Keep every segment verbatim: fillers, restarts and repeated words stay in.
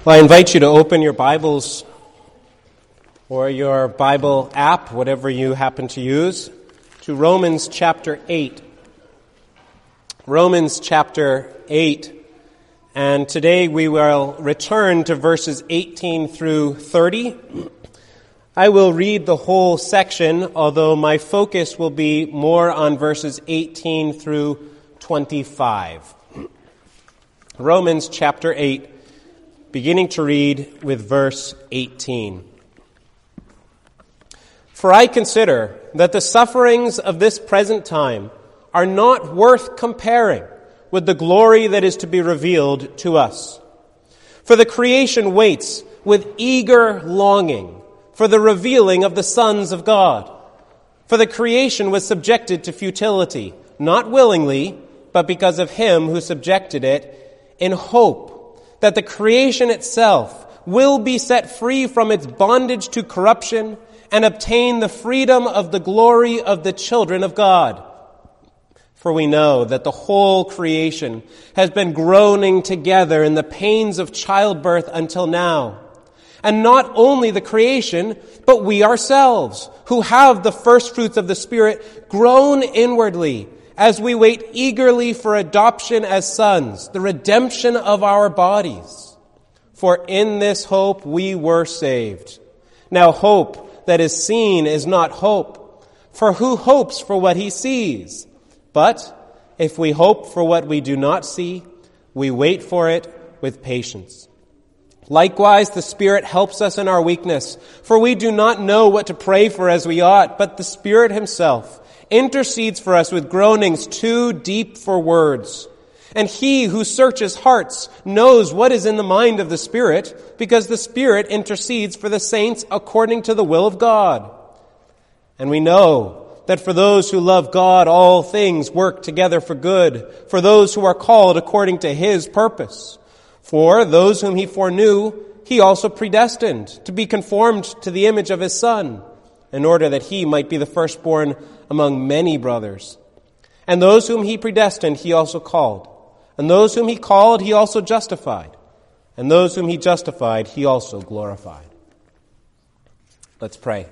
Well, I invite you to open your Bibles or your Bible app, whatever you happen to use, to Romans chapter eight. Romans chapter eight. And today we will return to verses eighteen through thirty. I will read the whole section, although my focus will be more on verses eighteen through twenty-five. Romans chapter eight. Beginning to read with verse eighteen. For I consider that the sufferings of this present time are not worth comparing with the glory that is to be revealed to us. For the creation waits with eager longing for the revealing of the sons of God. For the creation was subjected to futility, not willingly, but because of him who subjected it, in hope that the creation itself will be set free from its bondage to corruption and obtain the freedom of the glory of the children of God. For we know that the whole creation has been groaning together in the pains of childbirth until now. And not only the creation, but we ourselves, who have the first fruits of the Spirit, groan inwardly as we wait eagerly for adoption as sons, the redemption of our bodies. For in this hope we were saved. Now hope that is seen is not hope, for who hopes for what he sees? But if we hope for what we do not see, we wait for it with patience. Likewise, the Spirit helps us in our weakness, for we do not know what to pray for as we ought, but the Spirit himself intercedes for us with groanings too deep for words. And he who searches hearts knows what is in the mind of the Spirit, because the Spirit intercedes for the saints according to the will of God. And we know that for those who love God, all things work together for good, for those who are called according to his purpose. For those whom he foreknew, he also predestined to be conformed to the image of his Son, in order that he might be the firstborn among many brothers. And those whom he predestined, he also called. And those whom he called, he also justified. And those whom he justified, he also glorified. Let's pray.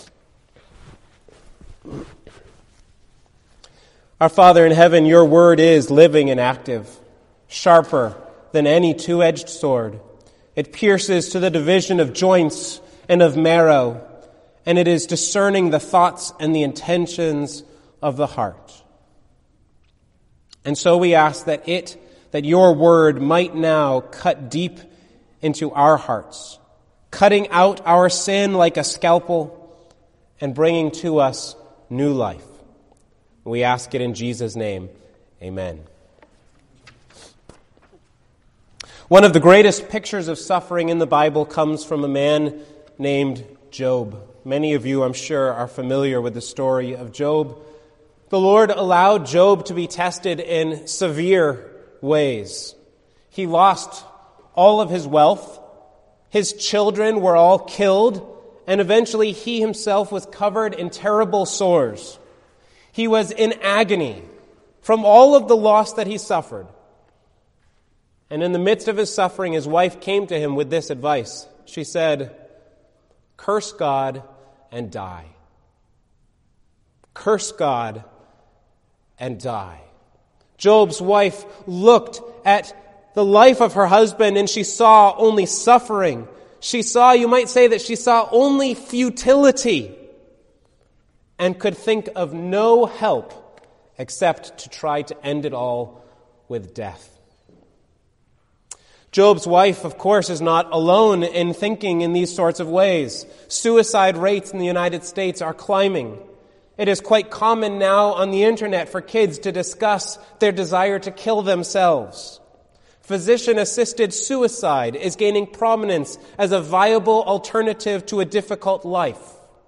Our Father in heaven, your word is living and active, sharper than any two-edged sword. It pierces to the division of joints and of marrow, and it is discerning the thoughts and the intentions of the heart. And so we ask that it, that your word might now cut deep into our hearts, cutting out our sin like a scalpel and bringing to us new life. We ask it in Jesus' name. Amen. One of the greatest pictures of suffering in the Bible comes from a man named Job. Many of you, I'm sure, are familiar with the story of Job. The Lord allowed Job to be tested in severe ways. He lost all of his wealth. His children were all killed, and eventually he himself was covered in terrible sores. He was in agony from all of the loss that he suffered. And in the midst of his suffering, his wife came to him with this advice. She said, "Curse God and die. Curse God and die." Job's wife looked at the life of her husband and she saw only suffering. She saw, you might say that she saw only futility and could think of no help except to try to end it all with death. Job's wife, of course, is not alone in thinking in these sorts of ways. Suicide rates in the United States are climbing. It is quite common now on the internet for kids to discuss their desire to kill themselves. Physician-assisted suicide is gaining prominence as a viable alternative to a difficult life.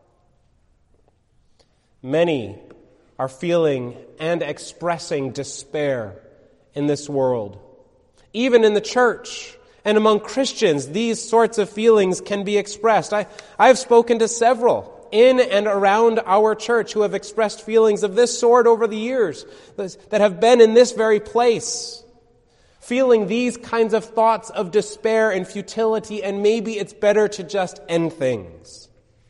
Many are feeling and expressing despair in this world. Even in the church and among Christians, these sorts of feelings can be expressed. I, I've spoken to several in and around our church who have expressed feelings of this sort over the years that have been in this very place. feeling these kinds of thoughts of despair and futility, and maybe it's better to just end things.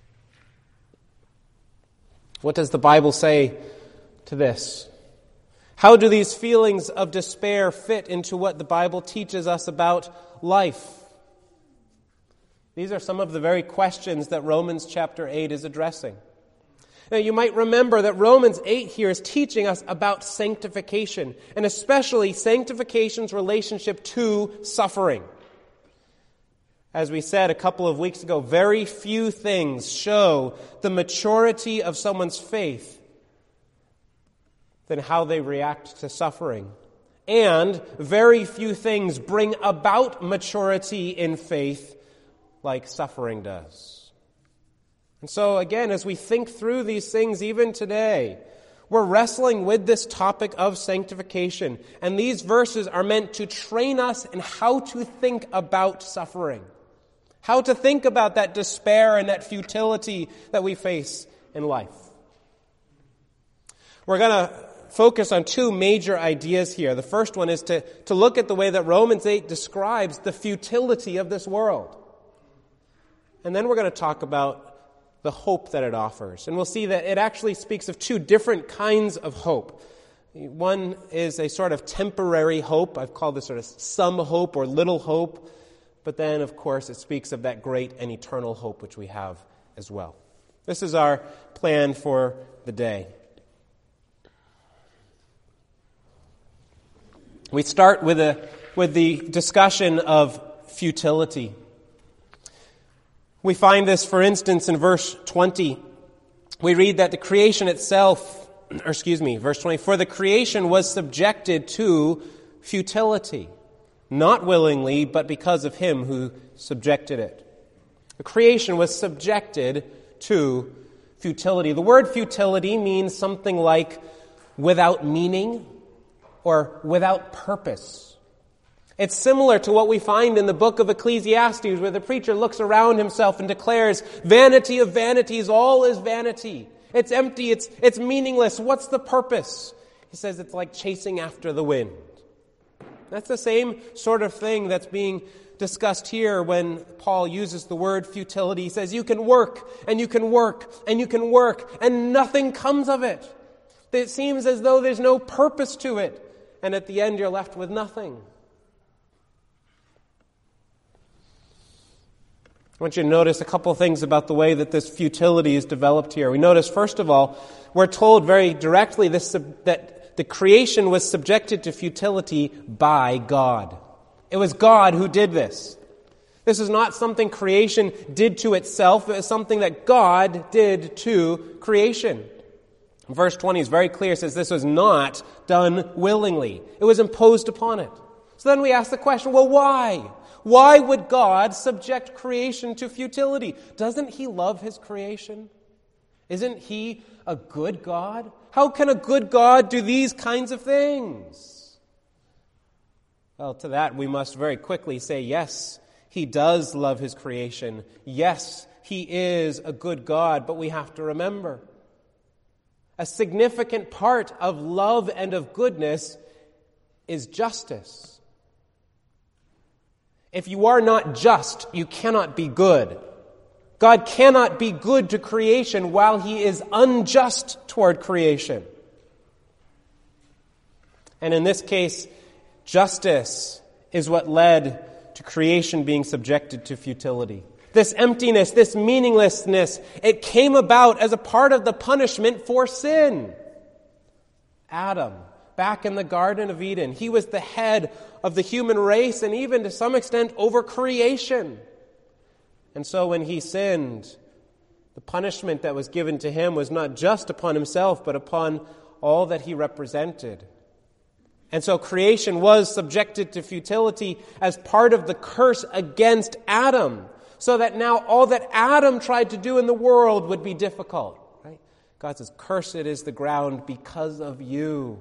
What does the Bible say to this? How do these feelings of despair fit into what the Bible teaches us about life? These are some of the very questions that Romans chapter eight is addressing. Now, you might remember that Romans eight here is teaching us about sanctification, and especially sanctification's relationship to suffering. As we said a couple of weeks ago, very few things show the maturity of someone's faith than how they react to suffering. And very few things bring about maturity in faith like suffering does. And so again, as we think through these things even today, we're wrestling with this topic of sanctification. And these verses are meant to train us in how to think about suffering. How to think about that despair and that futility that we face in life. We're going to focus on two major ideas here. The first one is to, to look at the way that Romans eight describes the futility of this world. And then we're going to talk about the hope that it offers. And we'll see that it actually speaks of two different kinds of hope. One is a sort of temporary hope. I've called this sort of some hope or little hope. But then, of course, it speaks of that great and eternal hope which we have as well. This is our plan for the day. We start with a with the discussion of futility. We find this, for instance, in verse twenty. We read that the creation itself, or excuse me, verse twenty, for the creation was subjected to futility. Not willingly, but because of him who subjected it. The creation was subjected to futility. The word futility means something like without meaning or without purpose. It's similar to what we find in the book of Ecclesiastes, where the preacher looks around himself and declares, vanity of vanities, all is vanity. It's empty, it's, it's meaningless. What's the purpose? He says it's like chasing after the wind. That's the same sort of thing that's being discussed here when Paul uses the word futility. He says you can work, and you can work, and you can work, and nothing comes of it. It seems as though there's no purpose to it, and at the end you're left with nothing. I want you to notice a couple of things about the way that this futility is developed here. We notice, first of all, we're told very directly this, that the creation was subjected to futility by God. It was God who did this. This is not something creation did to itself. It was something that God did to creation. Verse twenty is very clear. It says this was not done willingly. It was imposed upon it. So then we ask the question, well, why? Why would God subject creation to futility? Doesn't he love his creation? Isn't he a good God? How can a good God do these kinds of things? Well, to that we must very quickly say, yes, he does love his creation. Yes, he is a good God, but we have to remember, a significant part of love and of goodness is justice. If you are not just, you cannot be good. God cannot be good to creation while he is unjust toward creation. And in this case, justice is what led to creation being subjected to futility. This emptiness, this meaninglessness, it came about as a part of the punishment for sin. Adam, back in the Garden of Eden, he was the head of the human race and even to some extent over creation. And so when he sinned, the punishment that was given to him was not just upon himself, but upon all that he represented. And so creation was subjected to futility as part of the curse against Adam, so that now all that Adam tried to do in the world would be difficult. Right? God says, cursed is the ground because of you.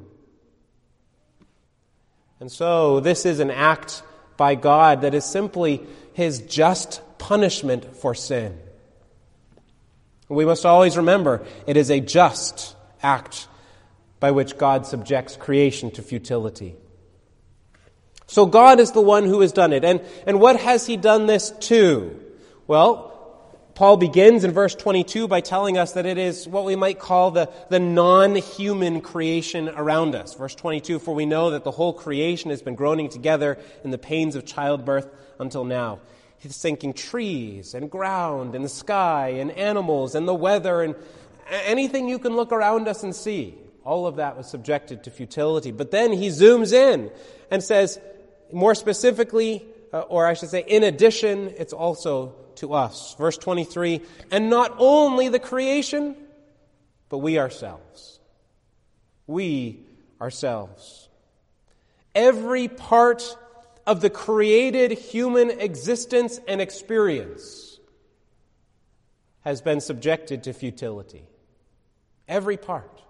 And so this is an act by God that is simply his just punishment for sin. We must always remember it is a just act by which God subjects creation to futility. So God is the one who has done it. And, and what has he done this to? Well, Paul begins in verse twenty-two by telling us that it is what we might call the, the non-human creation around us. Verse twenty-two, for we know that the whole creation has been groaning together in the pains of childbirth until now. He's thinking trees and ground and the sky and animals and the weather and anything you can look around us and see. All of that was subjected to futility. But then he zooms in and says, more specifically, uh, or I should say, in addition, it's also to us. Verse twenty-three, and not only the creation, but we ourselves. We ourselves. Every part of the created human existence and experience has been subjected to futility. Every part.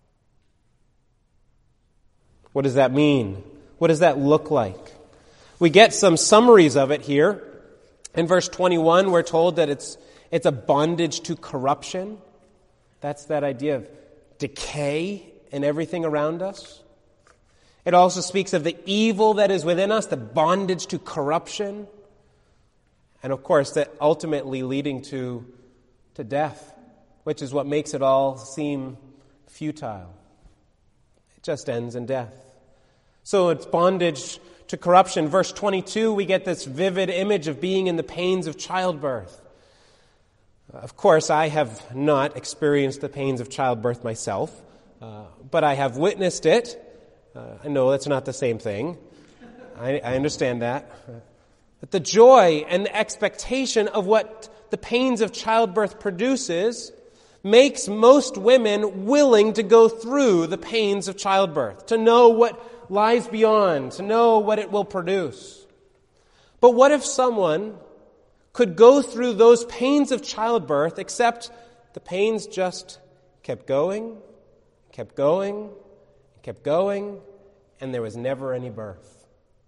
What does that mean? What does that look like? We get some summaries of it here. In verse twenty-one, we're told that it's it's a bondage to corruption. That's that idea of decay in everything around us. It also speaks of the evil that is within us, the bondage to corruption. And of course, that ultimately leading to, to death, which is what makes it all seem futile. It just ends in death. So it's bondage to corruption. Verse twenty-two, we get this vivid image of being in the pains of childbirth. Of course, I have not experienced the pains of childbirth myself, uh, but I have witnessed it. Uh, I know that's not the same thing. I, I understand that. But the joy and the expectation of what the pains of childbirth produces makes most women willing to go through the pains of childbirth, to know what lies beyond, to know what it will produce. But what if someone could go through those pains of childbirth, except the pains just kept going, kept going, kept going, and there was never any birth?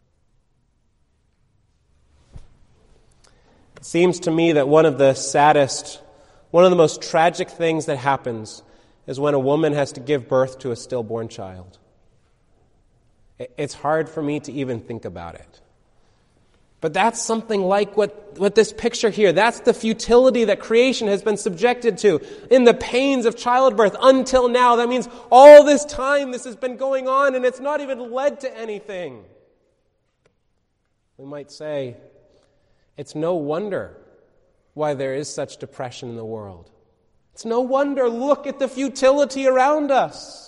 It seems to me that one of the saddest, one of the most tragic things that happens is when a woman has to give birth to a stillborn child. It's hard for me to even think about it. But that's something like what, what this picture here, that's the futility that creation has been subjected to in the pains of childbirth until now. That means all this time this has been going on and it's not even led to anything. We might say, it's no wonder why there is such depression in the world. It's no wonder. Look at the futility around us.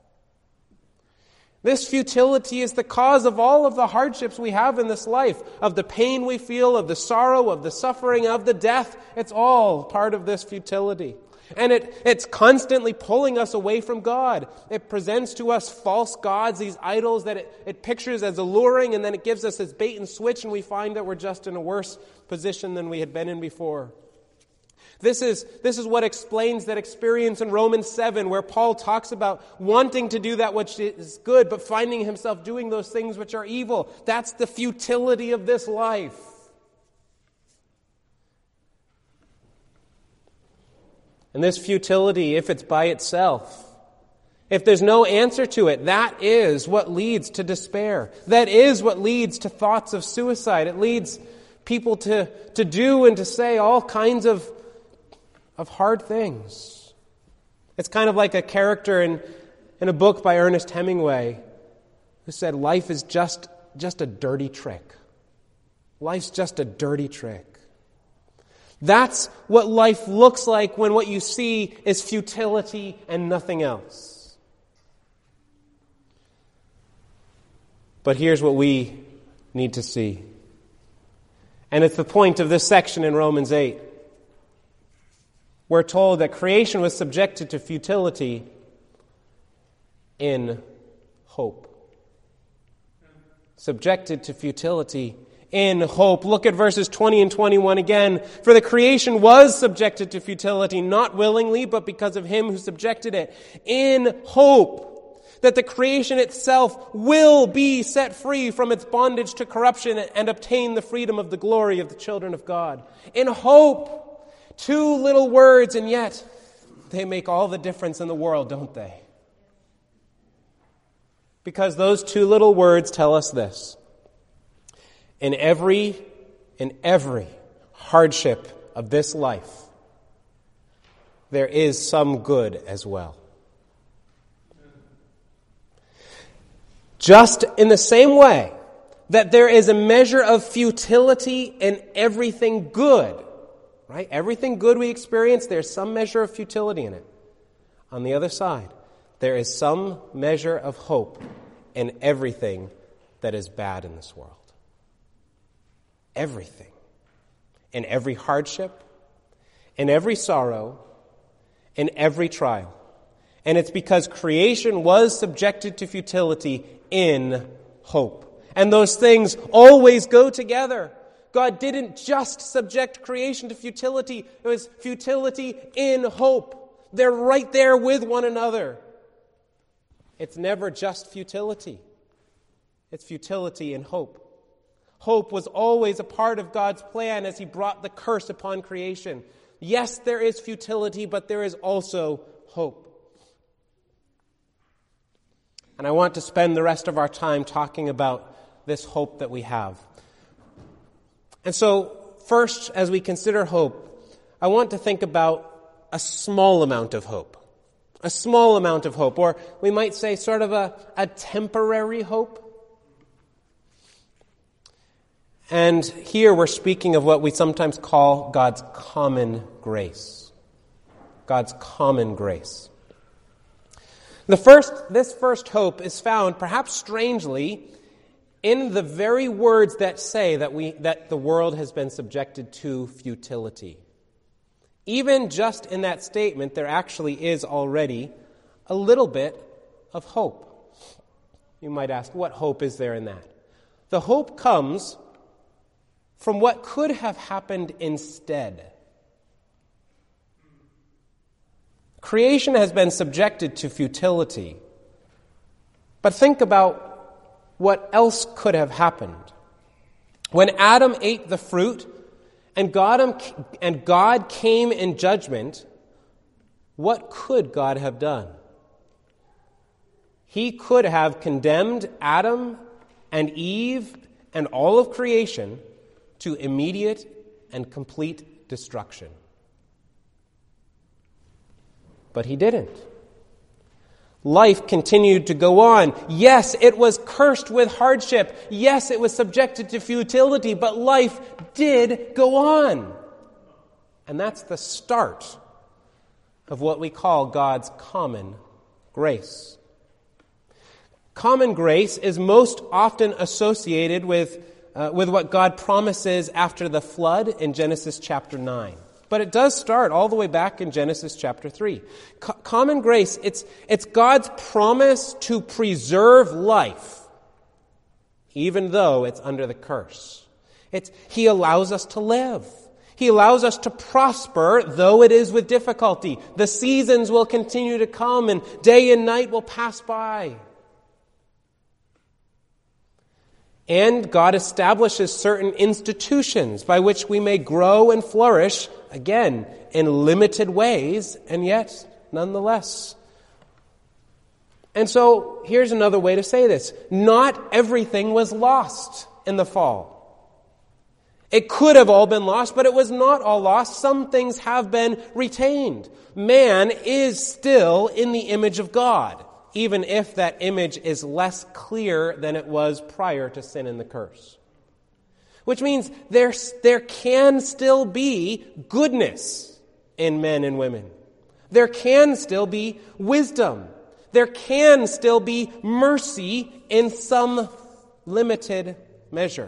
This futility is the cause of all of the hardships we have in this life, of the pain we feel, of the sorrow, of the suffering, of the death. It's all part of this futility. And it, it's constantly pulling us away from God. It presents to us false gods, these idols that it, it pictures as alluring, and then it gives us this bait and switch, and we find that we're just in a worse position than we had been in before. This is, this is what explains that experience in Romans seven, where Paul talks about wanting to do that which is good, but finding himself doing those things which are evil. That's the futility of this life. And this futility, if it's by itself, if there's no answer to it, that is what leads to despair. That is what leads to thoughts of suicide. It leads people to, to do and to say all kinds of of hard things. It's kind of like a character in, in a book by Ernest Hemingway who said, life is just, just a dirty trick. Life's just a dirty trick. That's what life looks like when what you see is futility and nothing else. But here's what we need to see. And it's the point of this section in Romans eight. We're told that creation was subjected to futility in hope. Subjected to futility in hope. Look at verses twenty and twenty-one again. For the creation was subjected to futility, not willingly, but because of him who subjected it, in hope that the creation itself will be set free from its bondage to corruption and obtain the freedom of the glory of the children of God. In hope. Two little words, and yet they make all the difference in the world, don't they? Because those two little words tell us this. In every, in every hardship of this life, there is some good as well. Just in the same way that there is a measure of futility in everything good, right? Everything good we experience, there's some measure of futility in it. On the other side, there is some measure of hope in everything that is bad in this world. Everything. In every hardship, in every sorrow, in every trial. And it's because creation was subjected to futility in hope. And those things always go together. God didn't just subject creation to futility. It was futility in hope. They're right there with one another. It's never just futility. It's futility in hope. Hope was always a part of God's plan as He brought the curse upon creation. Yes, there is futility, but there is also hope. And I want to spend the rest of our time talking about this hope that we have. And so, first, as we consider hope, I want to think about a small amount of hope. A small amount of hope, or we might say sort of a, a temporary hope. And here we're speaking of what we sometimes call God's common grace. God's common grace. The first, this first hope is found, perhaps strangely, in the very words that say that we that the world has been subjected to futility. Even just in that statement, there actually is already a little bit of hope. You might ask, what hope is there in that? The hope comes from what could have happened instead. Creation has been subjected to futility. But think about what else could have happened. When Adam ate the fruit and God, and God came in judgment, what could God have done? He could have condemned Adam and Eve and all of creation to immediate and complete destruction. But He didn't. Life continued to go on. Yes, it was cursed with hardship. Yes, it was subjected to futility, but life did go on. And that's the start of what we call God's common grace. Common grace is most often associated with, uh, with what God promises after the flood in Genesis chapter nine. But it does start all the way back in Genesis chapter three. Co- common grace, it's, it's God's promise to preserve life, even though it's under the curse. It's, He allows us to live. He allows us to prosper, though it is with difficulty. The seasons will continue to come, and day and night will pass by. And God establishes certain institutions by which we may grow and flourish, again, in limited ways, and yet, nonetheless. And so, here's another way to say this. Not everything was lost in the fall. It could have all been lost, but it was not all lost. Some things have been retained. Man is still in the image of God, even if that image is less clear than it was prior to sin and the curse. Which means there, there can still be goodness in men and women. There can still be wisdom. There can still be mercy in some limited measure.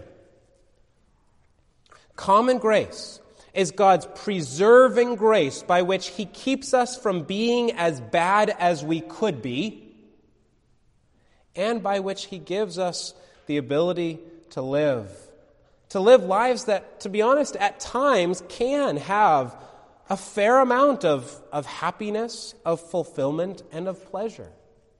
Common grace is God's preserving grace by which He keeps us from being as bad as we could be, and by which He gives us the ability to live. To live lives that, to be honest, at times can have a fair amount of, of happiness, of fulfillment, and of pleasure.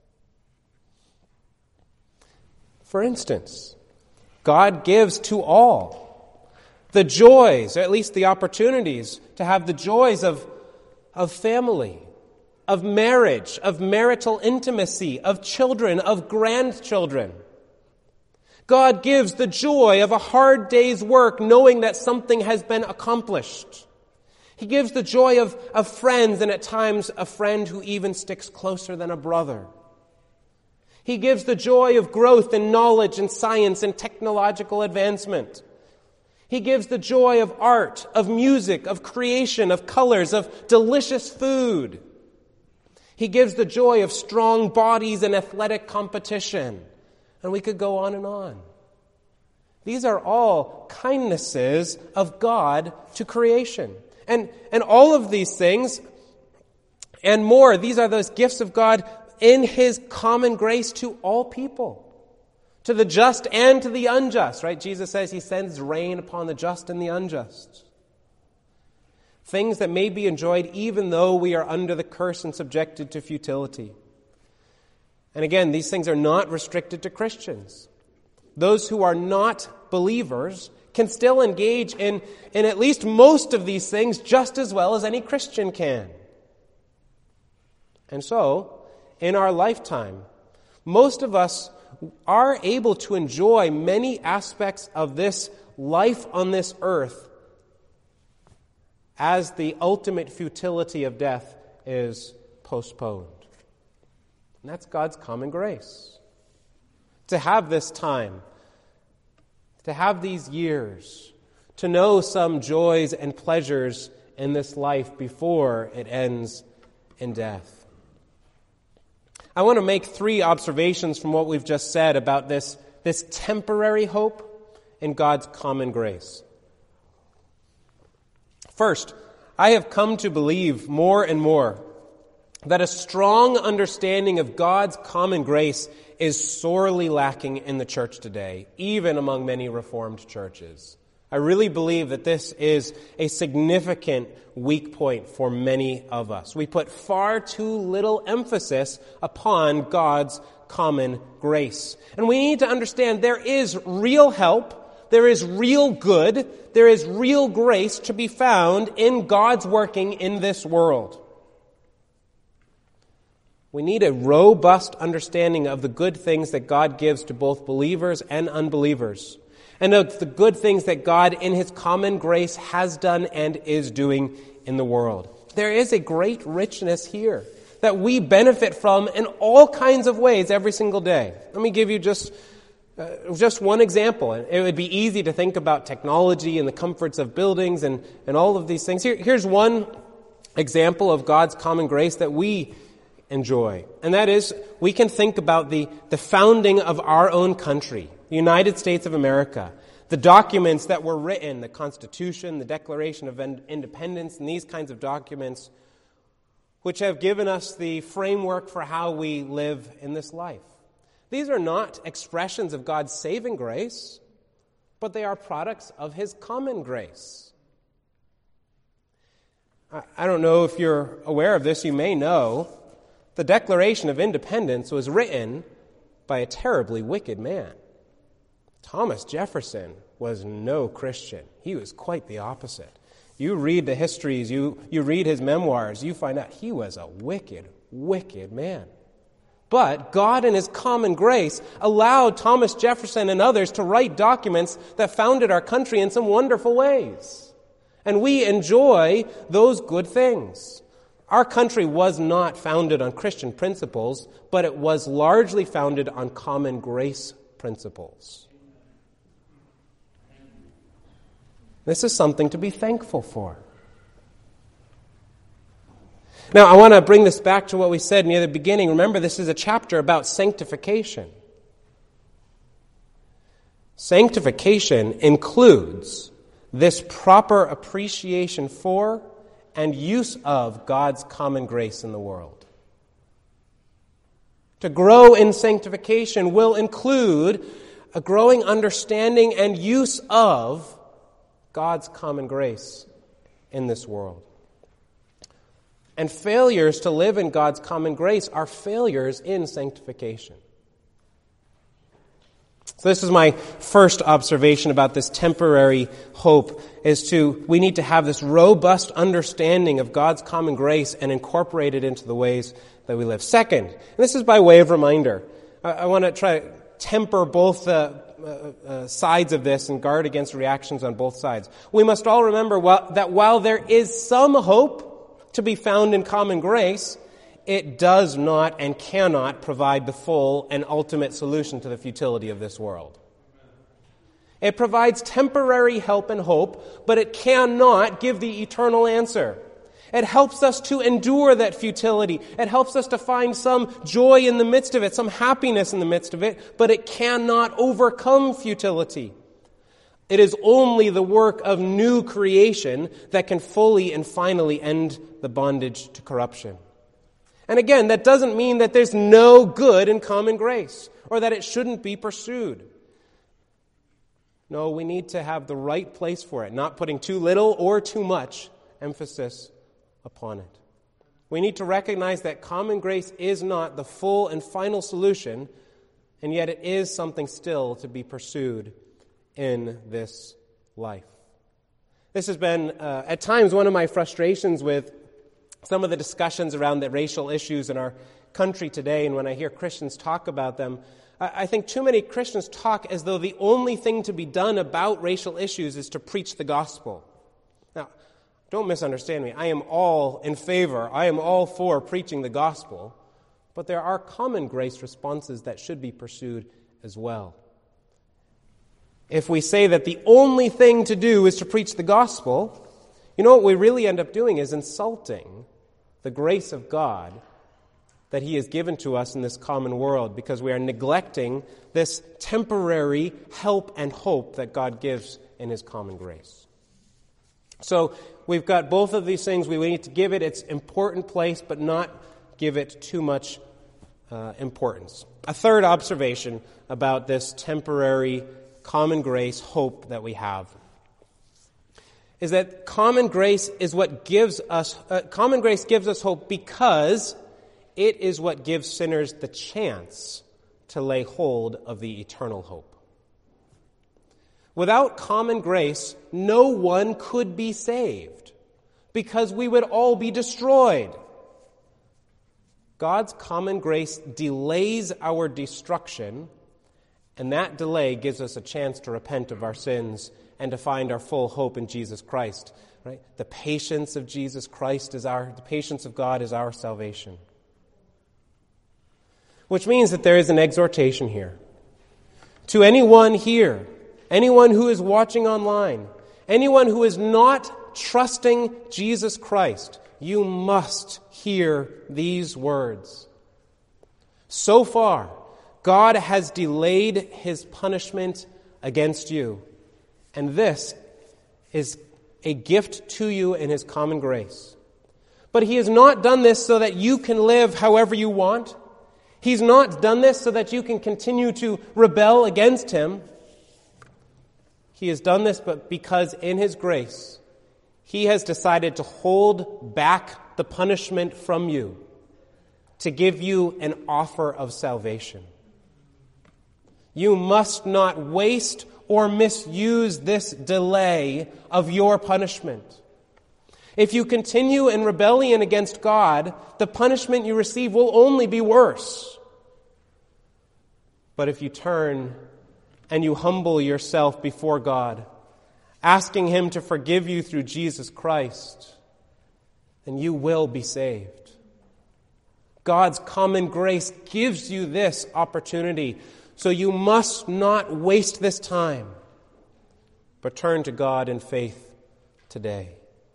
For instance, God gives to all the joys, or at least the opportunities, to have the joys of, of family, of marriage, of marital intimacy, of children, of grandchildren. God gives the joy of a hard day's work knowing that something has been accomplished. He gives the joy of, of friends, and at times a friend who even sticks closer than a brother. He gives the joy of growth in knowledge and science and technological advancement. He gives the joy of art, of music, of creation, of colors, of delicious food. He gives the joy of strong bodies and athletic competition. And we could go on and on. These are all kindnesses of God to creation. And, and all of these things and more, these are those gifts of God in His common grace to all people. To the just and to the unjust, right? Jesus says He sends rain upon the just and the unjust. Things that may be enjoyed even though we are under the curse and subjected to futility. And again, these things are not restricted to Christians. Those who are not believers can still engage in, in at least most of these things just as well as any Christian can. And so, in our lifetime, most of us are able to enjoy many aspects of this life on this earth as the ultimate futility of death is postponed. And that's God's common grace. To have this time, to have these years, to know some joys and pleasures in this life before it ends in death. I want to make three observations from what we've just said about this, this temporary hope in God's common grace. First, I have come to believe more and more that a strong understanding of God's common grace is sorely lacking in the church today, even among many Reformed churches. I really believe that this is a significant weak point for many of us. We put far too little emphasis upon God's common grace. And we need to understand there is real help, there is real good, there is real grace to be found in God's working in this world. We need a robust understanding of the good things that God gives to both believers and unbelievers, and of the good things that God in His common grace has done and is doing in the world. There is a great richness here that we benefit from in all kinds of ways every single day. Let me give you just, uh, just one example. It would be easy to think about technology and the comforts of buildings and, and all of these things. Here, here's one example of God's common grace that we enjoy. And that is, we can think about the, the founding of our own country, the United States of America, the documents that were written, the Constitution, the Declaration of Independence, and these kinds of documents, which have given us the framework for how we live in this life. These are not expressions of God's saving grace, but they are products of His common grace. I don't know if you're aware of this, you may know. The Declaration of Independence was written by a terribly wicked man. Thomas Jefferson was no Christian. He was quite the opposite. You read the histories, you, you read his memoirs, you find out he was a wicked, wicked man. But God in His common grace allowed Thomas Jefferson and others to write documents that founded our country in some wonderful ways. And we enjoy those good things. Our country was not founded on Christian principles, but it was largely founded on common grace principles. This is something to be thankful for. Now, I want to bring this back to what we said near the beginning. Remember, this is a chapter about sanctification. Sanctification includes this proper appreciation for and use of God's common grace in the world. To grow in sanctification will include a growing understanding and use of God's common grace in this world. And failures to live in God's common grace are failures in sanctification. So this is my first observation about this temporary hope, is to, we need to have this robust understanding of God's common grace and incorporate it into the ways that we live. Second, and this is by way of reminder, I, I want to try to temper both the, uh, uh, sides of this and guard against reactions on both sides. We must all remember while, that while there is some hope to be found in common grace, it does not and cannot provide the full and ultimate solution to the futility of this world. It provides temporary help and hope, but it cannot give the eternal answer. It helps us to endure that futility. It helps us to find some joy in the midst of it, some happiness in the midst of it, but it cannot overcome futility. It is only the work of new creation that can fully and finally end the bondage to corruption. And again, that doesn't mean that there's no good in common grace or that it shouldn't be pursued. No, we need to have the right place for it, not putting too little or too much emphasis upon it. We need to recognize that common grace is not the full and final solution, and yet it is something still to be pursued in this life. This has been, uh, at times, one of my frustrations with some of the discussions around the racial issues in our country today, and when I hear Christians talk about them, I, I think too many Christians talk as though the only thing to be done about racial issues is to preach the gospel. Now, don't misunderstand me. I am all in favor. I am all for preaching the gospel. But there are common grace responses that should be pursued as well. If we say that the only thing to do is to preach the gospel, you know what we really end up doing is insulting the grace of God that He has given to us in this common world, because we are neglecting this temporary help and hope that God gives in His common grace. So we've got both of these things. We need to give it its important place, but not give it too much uh, importance. A third observation about this temporary common grace hope that we have is that common grace is what gives us, uh, common grace gives us hope because it is what gives sinners the chance to lay hold of the eternal hope. Without common grace, no one could be saved because we would all be destroyed. God's common grace delays our destruction, and that delay gives us a chance to repent of our sins and to find our full hope in Jesus Christ. Right? The patience of Jesus Christ is our, the patience of God is our salvation. Which means that there is an exhortation here. To anyone here, anyone who is watching online, anyone who is not trusting Jesus Christ, you must hear these words. So far, God has delayed His punishment against you, and this is a gift to you in His common grace. But He has not done this so that you can live however you want. He's not done this so that you can continue to rebel against Him. He has done this but because in His grace, He has decided to hold back the punishment from you, to give you an offer of salvation. You must not waste or misuse this delay of your punishment. If you continue in rebellion against God, the punishment you receive will only be worse. But if you turn and you humble yourself before God, asking Him to forgive you through Jesus Christ, then you will be saved. God's common grace gives you this opportunity, so you must not waste this time, but turn to God in faith today.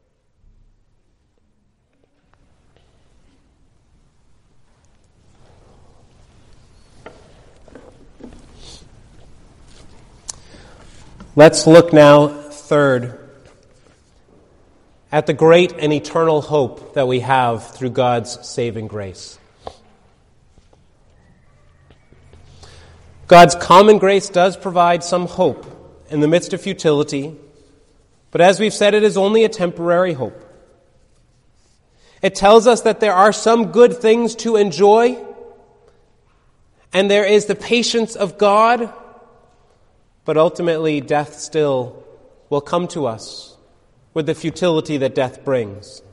Let's look now, third, at the great and eternal hope that we have through God's saving grace. God's common grace does provide some hope in the midst of futility, but as we've said, it is only a temporary hope. It tells us that there are some good things to enjoy, and there is the patience of God, but ultimately death still will come to us with the futility that death brings.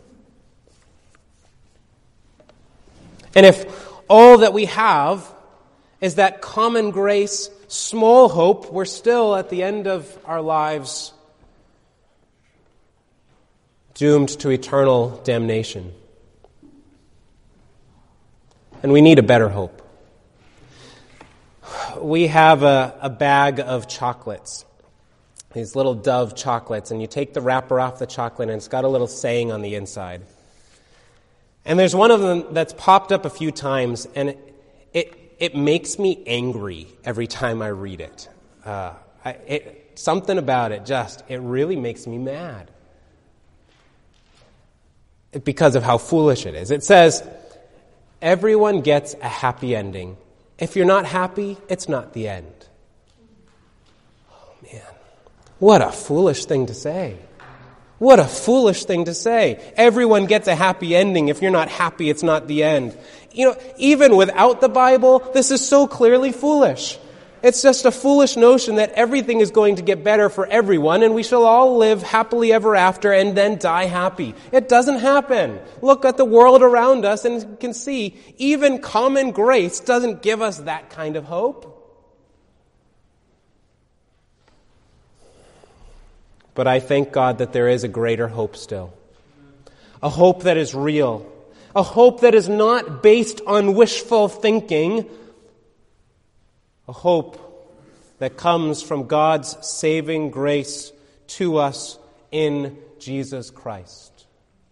And if all that we have is that common grace small hope, we're still at the end of our lives doomed to eternal damnation. And we need a better hope. We have a, a bag of chocolates, these little Dove chocolates, and you take the wrapper off the chocolate and it's got a little saying on the inside. And there's one of them that's popped up a few times, and it it, it makes me angry every time I read it. Uh, I, it. Something about it just, it really makes me mad. Because of how foolish it is. It says, everyone gets a happy ending. If you're not happy, it's not the end. Oh, man. What a foolish thing to say. What a foolish thing to say. Everyone gets a happy ending. If you're not happy, it's not the end. You know, even without the Bible, this is so clearly foolish. It's just a foolish notion that everything is going to get better for everyone and we shall all live happily ever after and then die happy. It doesn't happen. Look at the world around us and you can see even common grace doesn't give us that kind of hope. But I thank God that there is a greater hope still. A hope that is real. A hope that is not based on wishful thinking. A hope that comes from God's saving grace to us in Jesus Christ.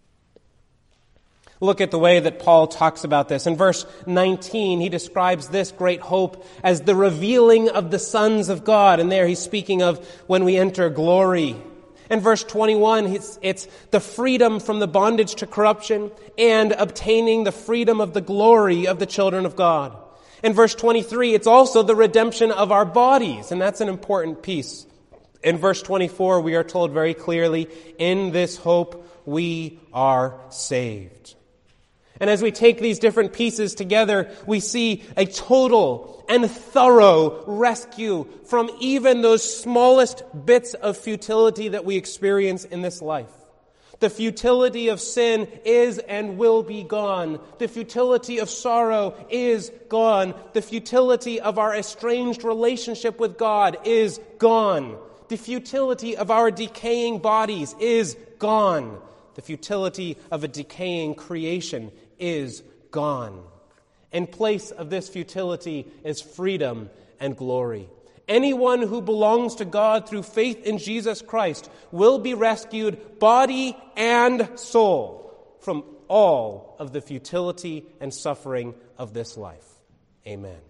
Look at the way that Paul talks about this. In verse nineteen, he describes this great hope as the revealing of the sons of God. And there he's speaking of when we enter glory. In verse twenty-one, it's, it's the freedom from the bondage to corruption and obtaining the freedom of the glory of the children of God. In verse twenty-three, it's also the redemption of our bodies, and that's an important piece. In verse twenty-four, we are told very clearly, in this hope we are saved. And as we take these different pieces together, we see a total and thorough rescue from even those smallest bits of futility that we experience in this life. The futility of sin is and will be gone. The futility of sorrow is gone. The futility of our estranged relationship with God is gone. The futility of our decaying bodies is gone. The futility of a decaying creation is gone. In place of this futility is freedom and glory. Anyone who belongs to God through faith in Jesus Christ will be rescued, body and soul, from all of the futility and suffering of this life. Amen.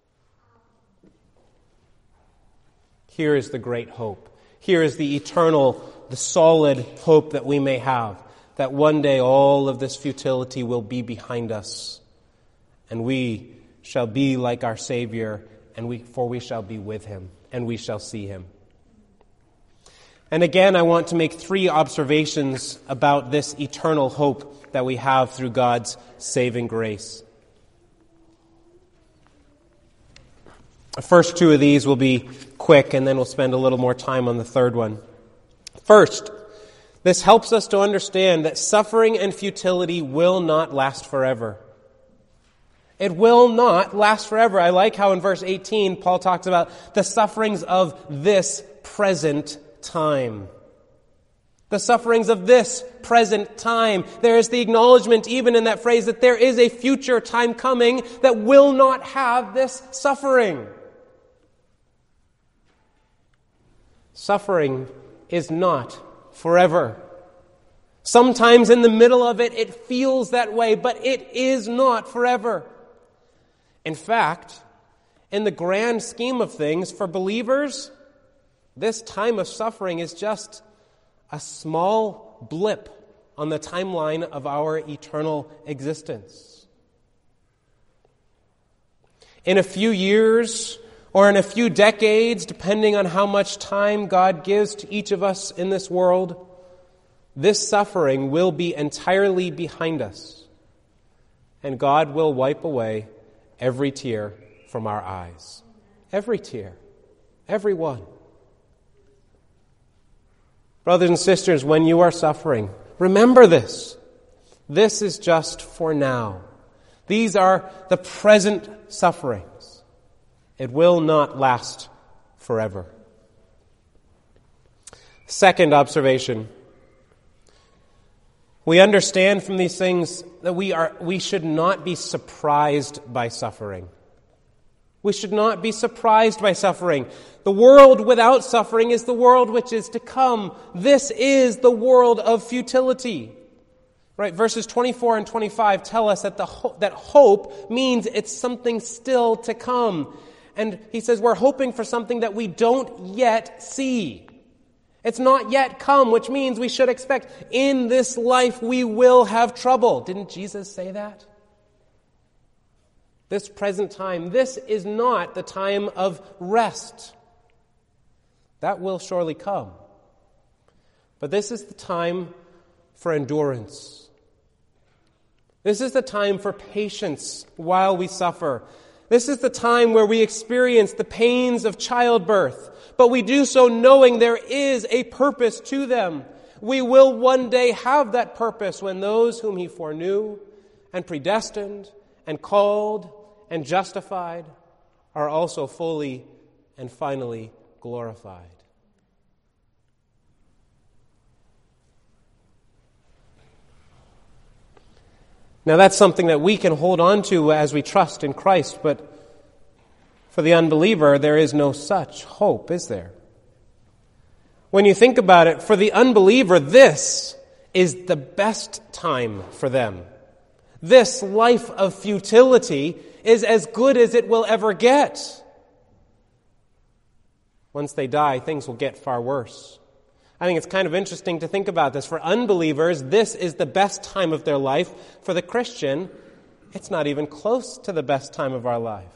Here is the great hope. Here is the eternal, the solid hope that we may have, that one day all of this futility will be behind us, and we shall be like our Savior, and we for we shall be with him, and we shall see him. And again, I want to make three observations about this eternal hope that we have through God's saving grace. The first two of these will be quick, and then we'll spend a little more time on the third one. First, this helps us to understand that suffering and futility will not last forever. It will not last forever. I like how in verse eighteen, Paul talks about the sufferings of this present time. The sufferings of this present time. There is the acknowledgement even in that phrase that there is a future time coming that will not have this suffering. Suffering is not forever. Sometimes in the middle of it, it feels that way, but it is not forever. In fact, in the grand scheme of things, for believers, this time of suffering is just a small blip on the timeline of our eternal existence. In a few years, or in a few decades, depending on how much time God gives to each of us in this world, this suffering will be entirely behind us, and God will wipe away every tear from our eyes. Every tear. Every one. Brothers and sisters, when you are suffering, remember this. This is just for now. These are the present sufferings. It will not last forever. Second observation. We understand from these things that we are we should not be surprised by suffering. We should not be surprised by suffering. The world without suffering is the world which is to come. This is the world of futility. Right? Verses twenty-four and twenty-five tell us that the ho- that hope means it's something still to come. And he says we're hoping for something that we don't yet see. It's not yet come, which means we should expect in this life we will have trouble. Didn't Jesus say that? This present time, this is not the time of rest. That will surely come. But this is the time for endurance. This is the time for patience while we suffer. This is the time where we experience the pains of childbirth, but we do so knowing there is a purpose to them. We will one day have that purpose when those whom he foreknew and predestined and called and justified are also fully and finally glorified. Now that's something that we can hold on to as we trust in Christ, but for the unbeliever, there is no such hope, is there? When you think about it, for the unbeliever, this is the best time for them. This life of futility is as good as it will ever get. Once they die, things will get far worse. I think it's kind of interesting to think about this. For unbelievers, this is the best time of their life. For the Christian, it's not even close to the best time of our life.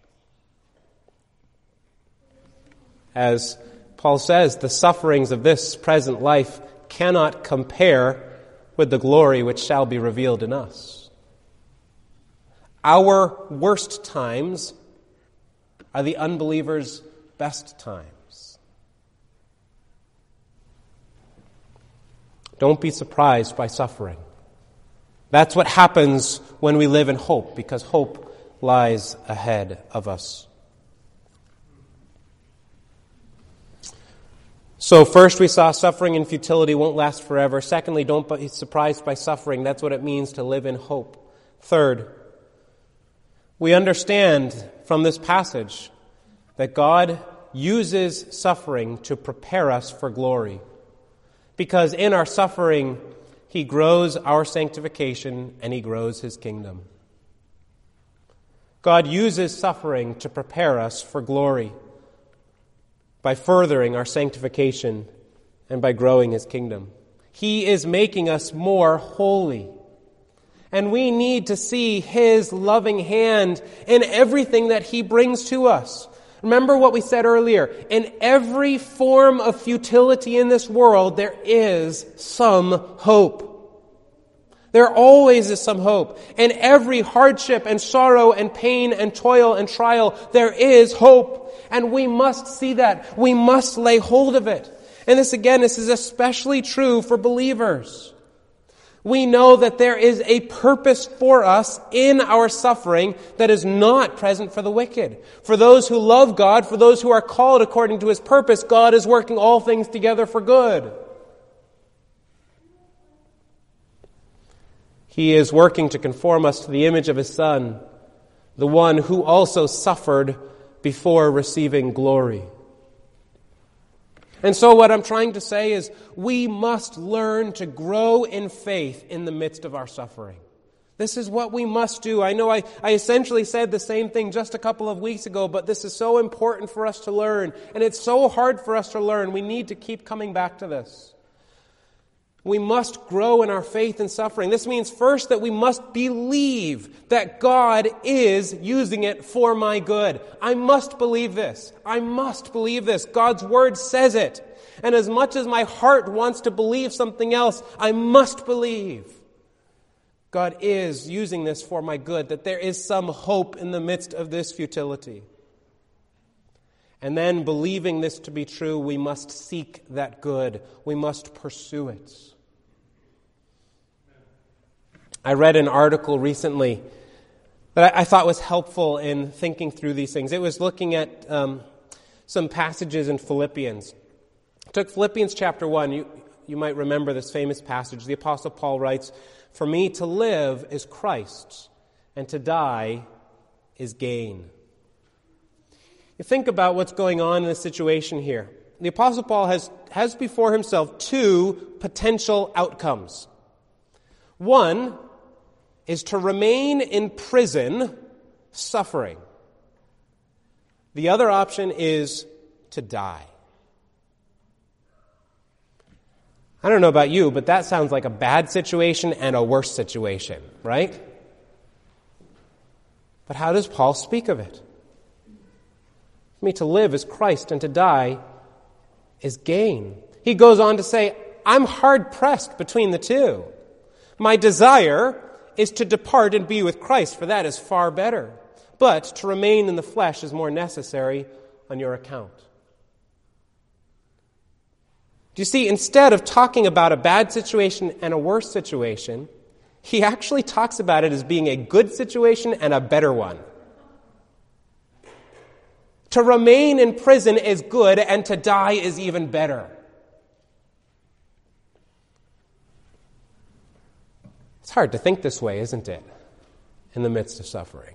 As Paul says, the sufferings of this present life cannot compare with the glory which shall be revealed in us. Our worst times are the unbeliever's best times. Don't be surprised by suffering. That's what happens when we live in hope, because hope lies ahead of us. So first we saw suffering and futility won't last forever. Secondly, don't be surprised by suffering. That's what it means to live in hope. Third, we understand from this passage that God uses suffering to prepare us for glory. Because in our suffering, he grows our sanctification and he grows his kingdom. God uses suffering to prepare us for glory by furthering our sanctification and by growing his kingdom. He is making us more holy. And we need to see his loving hand in everything that he brings to us. Remember what we said earlier. In every form of futility in this world, there is some hope. There always is some hope. In every hardship and sorrow and pain and toil and trial, there is hope. And we must see that. We must lay hold of it. And this again, this is especially true for believers. We know that there is a purpose for us in our suffering that is not present for the wicked. For those who love God, for those who are called according to his purpose, God is working all things together for good. He is working to conform us to the image of his Son, the one who also suffered before receiving glory. And so what I'm trying to say is we must learn to grow in faith in the midst of our suffering. This is what we must do. I know I, I essentially said the same thing just a couple of weeks ago, but this is so important for us to learn. And it's so hard for us to learn. We need to keep coming back to this. We must grow in our faith in suffering. This means first that we must believe that God is using it for my good. I must believe this. I must believe this. God's word says it. And as much as my heart wants to believe something else, I must believe God is using this for my good, that there is some hope in the midst of this futility. And then, believing this to be true, we must seek that good. We must pursue it. I read an article recently that I, I thought was helpful in thinking through these things. It was looking at um, some passages in Philippians. I took Philippians chapter one. You, you might remember this famous passage. The Apostle Paul writes, "For me to live is Christ, and to die is gain." You think about what's going on in this situation here. The Apostle Paul has, has before himself two potential outcomes. One is to remain in prison, suffering. The other option is to die. I don't know about you, but that sounds like a bad situation and a worse situation, right? But how does Paul speak of it? For me to live is Christ, and to die is gain. He goes on to say, I'm hard-pressed between the two. My desire is to depart and be with Christ, for that is far better. But to remain in the flesh is more necessary on your account. Do you see, instead of talking about a bad situation and a worse situation, he actually talks about it as being a good situation and a better one. To remain in prison is good, and to die is even better. It's hard to think this way, isn't it? In the midst of suffering.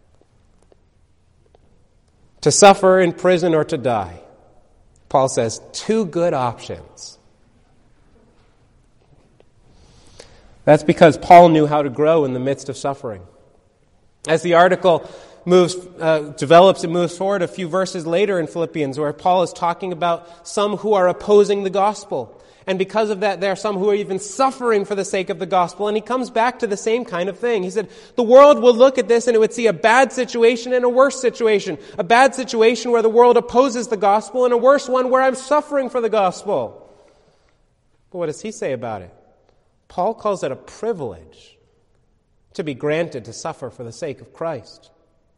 To suffer in prison or to die. Paul says, two good options. That's because Paul knew how to grow in the midst of suffering. As the article moves, uh, develops and moves forward a few verses later in Philippians, where Paul is talking about some who are opposing the gospel. And because of that, there are some who are even suffering for the sake of the gospel. And he comes back to the same kind of thing. He said, the world will look at this and it would see a bad situation and a worse situation. A bad situation where the world opposes the gospel, and a worse one where I'm suffering for the gospel. But what does he say about it? Paul calls it a privilege to be granted to suffer for the sake of Christ.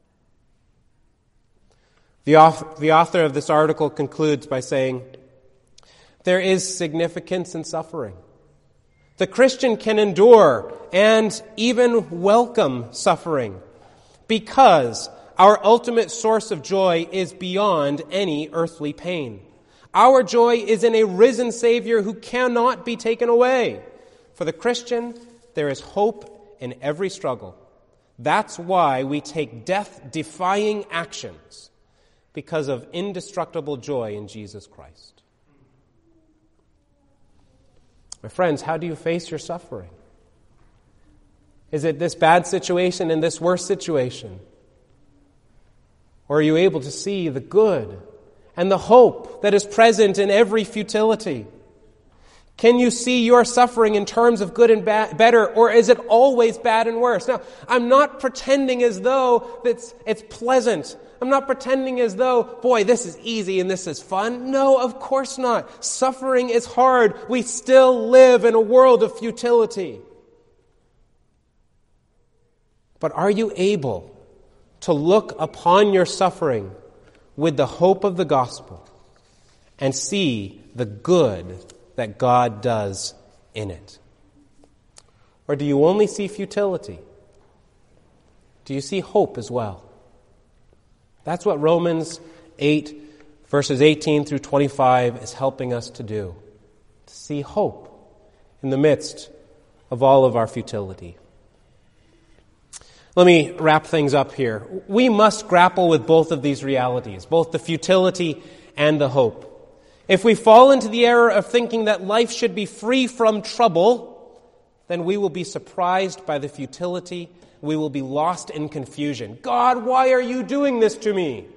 The author, the author of this article concludes by saying, there is significance in suffering. The Christian can endure and even welcome suffering because our ultimate source of joy is beyond any earthly pain. Our joy is in a risen Savior who cannot be taken away. For the Christian, there is hope in every struggle. That's why we take death-defying actions, because of indestructible joy in Jesus Christ. My friends, how do you face your suffering? Is it this bad situation and this worse situation? Or are you able to see the good and the hope that is present in every futility? Can you see your suffering in terms of good and bad, better, or is it always bad and worse? Now, I'm not pretending as though it's, it's pleasant. I'm not pretending as though, boy, this is easy and this is fun. No, of course not. Suffering is hard. We still live in a world of futility. But are you able to look upon your suffering with the hope of the gospel and see the good that God does in it? Or do you only see futility? Do you see hope as well? That's what Romans eight, verses eighteen through twenty-five is helping us to do. To see hope in the midst of all of our futility. Let me wrap things up here. We must grapple with both of these realities, both the futility and the hope. If we fall into the error of thinking that life should be free from trouble, then we will be surprised by the futility. We will be lost in confusion. God, why are you doing this to me?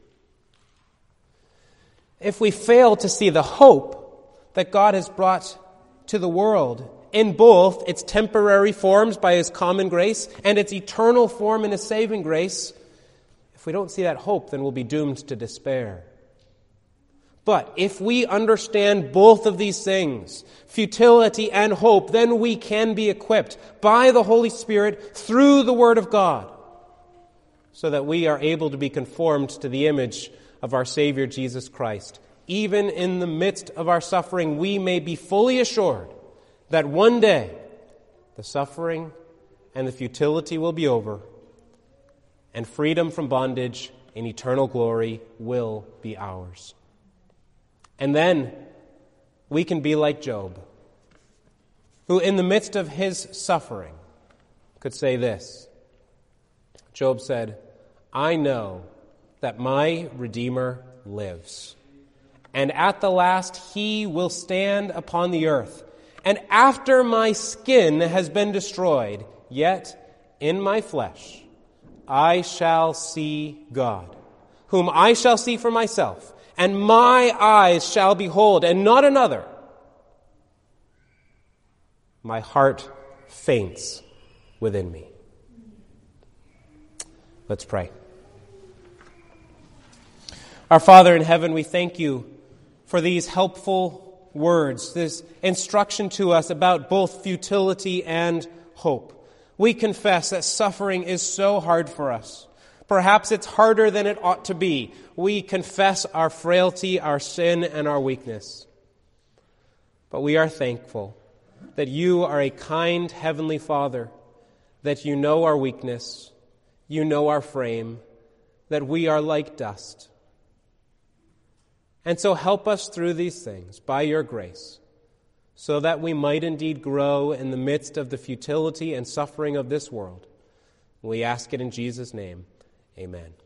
If we fail to see the hope that God has brought to the world in both its temporary forms by His common grace and its eternal form in His saving grace, if we don't see that hope, then we'll be doomed to despair. But if we understand both of these things, futility and hope, then we can be equipped by the Holy Spirit through the Word of God, so that we are able to be conformed to the image of our Savior Jesus Christ. Even in the midst of our suffering, we may be fully assured that one day the suffering and the futility will be over. and freedom from bondage in eternal glory will be ours. And then we can be like Job, who in the midst of his suffering could say this. Job said, I know that my Redeemer lives, and at the last he will stand upon the earth. And after my skin has been destroyed, yet in my flesh I shall see God, whom I shall see for myself, and my eyes shall behold, and not another. My heart faints within me. Let's pray. Our Father in heaven, we thank you for these helpful words, this instruction to us about both futility and hope. We confess that suffering is so hard for us. Perhaps it's harder than it ought to be. We confess our frailty, our sin, and our weakness. But we are thankful that you are a kind Heavenly Father, that you know our weakness, you know our frame, that we are like dust. And so help us through these things by your grace, so that we might indeed grow in the midst of the futility and suffering of this world. We ask it in Jesus' name. Amen.